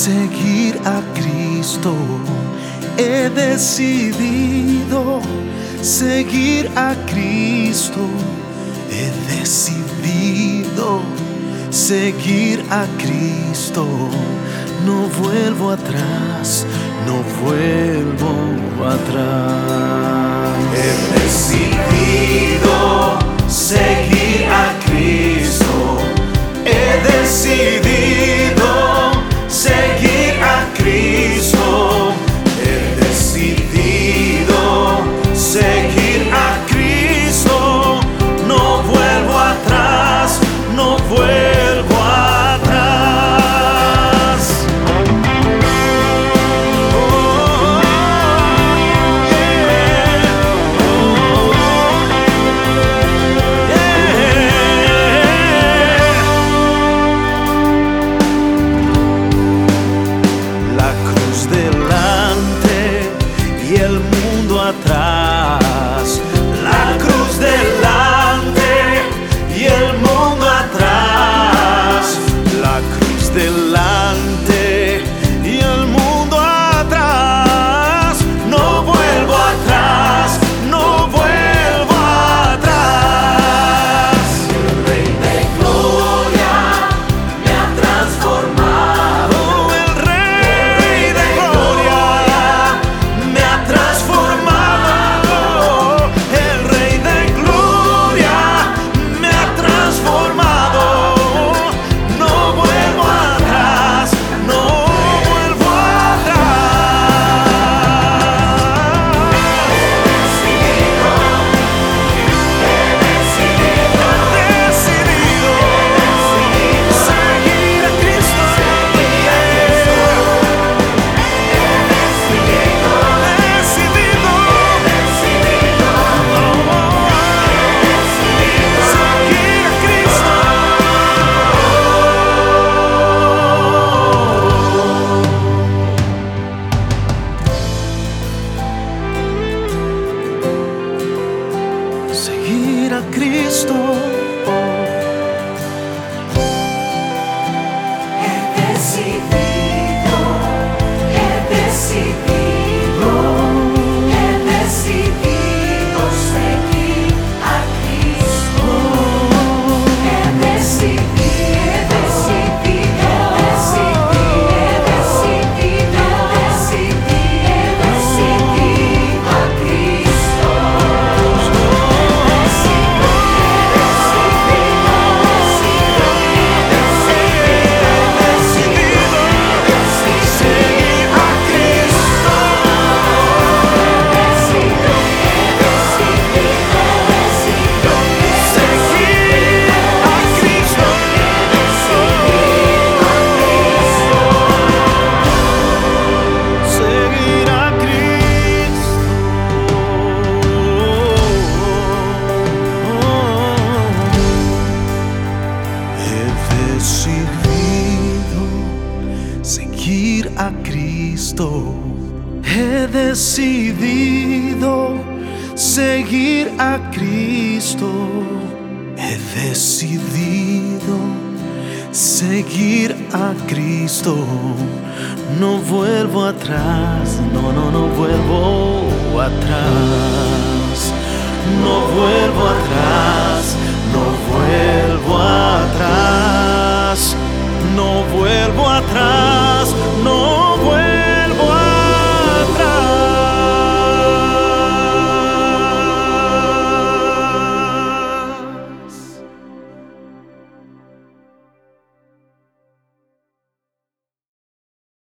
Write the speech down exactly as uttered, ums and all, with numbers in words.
seguir a Cristo. He decidido seguir a Cristo. He decidido seguir a Cristo. No vuelvo atrás, no vuelvo atrás. He decidido seguir a Cristo. He decidido seguir a Cristo. He decidido seguir a Cristo. No vuelvo atrás, no vuelvo atrás. Oh, yeah. Oh, yeah. La cruz delante y el mundo atrás. La cruz delante y el mundo atrás. La cruz delante y el mundo atrás. No vuelvo atrás, no vuelvo atrás. El Rey de Gloria me ha transformado. El Rey de Gloria me ha transformado. El Rey de Gloria me ha transformado. No vuelvo atrás, no vuelvo atrás. Decidido, decidido, decidido seguir a Cristo. Decidido, decidido, decidido seguir a Cristo. Seguir a Cristo. He decidido, he decidido, he decidido seguir a Cristo. He decidido, decidido, decidido, decidido, decidido seguir a Cristo. Seguir a Cristo. He decidido seguir a Cristo. He decidido seguir a Cristo. He decidido seguir a Cristo. No vuelvo atrás, no, no, no vuelvo atrás. No vuelvo atrás.